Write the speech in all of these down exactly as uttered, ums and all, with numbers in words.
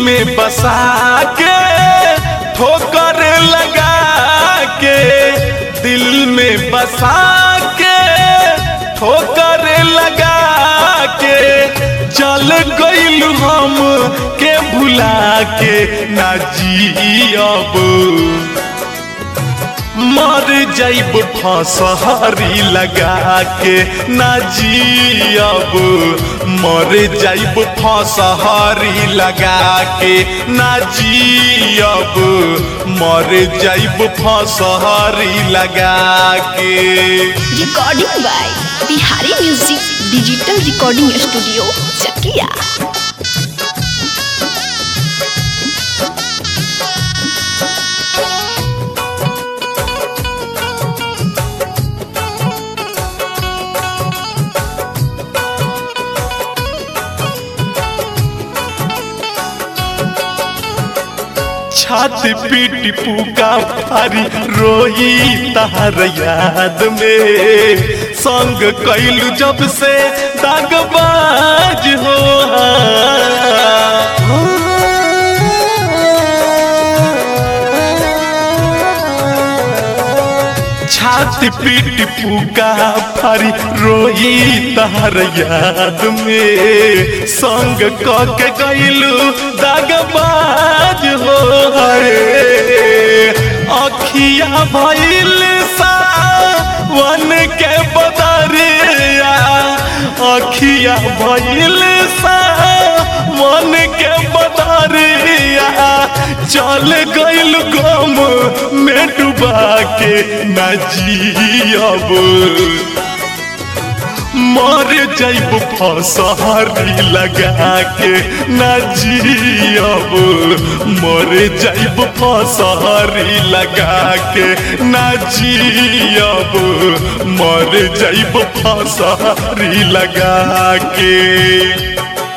में बसा के ठोकर लगा के, दिल में बसा के ठोकर लगा के, चल गइल हम के भुला के ना जियब, मर जाइब फसहरी लगा के ना जियब, मर जाइब फसहरी लगा के ना जियब, मर जाइब फसहरी लगा के। Recording by Bihari music digital recording studio Chakiya. छाती पीटी पुका फारी रोई तार याद में, संग कैलू जब से दागबाज हो, छाती पीटी पुका फारी रोई तार याद में, संग के कैलू दागबाज हो। अखिया भइल सावन के बदरिया, अखिया भइल सावन के बदरिया, चल गइल गम में डुबा के ना जियब, मर जाइब फसहरी लगा के ना जियब, मर जाइब फसहरी लगा के ना जियब, मर जाइब फसहरी लगा के।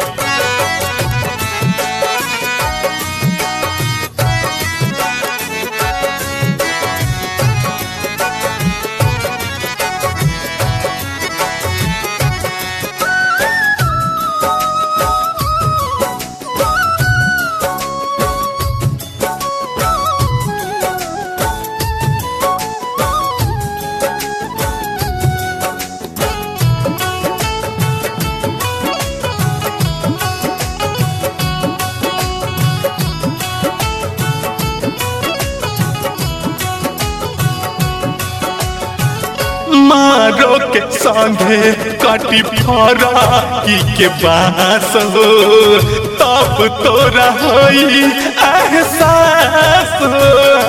मारो के संगे कटी फरा की के बास हो, तब तोरा होई एहसास हो,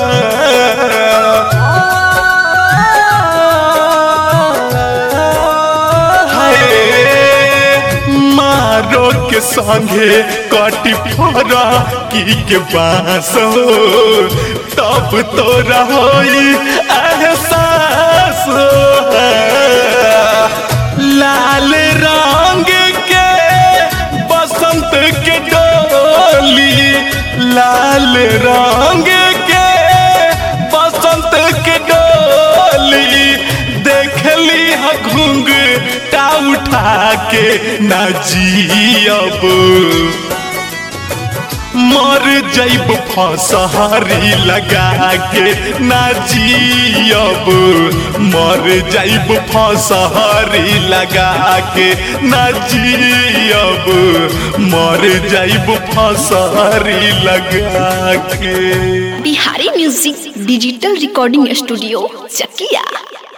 मारो के संगे कटी फरा की के बास हो, तब तोरा होई एहसास हो। लाल रंग के बसंत के डोली, लाल रंग के बसंत के डोली, देखली ह घुंघटा उठा के ना जियब, मर जाइब फसहरी लगा के ना जियब, मर जाइब फसहरी लगा के ना जियब, मर जाइब फसहरी लगा के। Bihari music digital recording studio चकिया।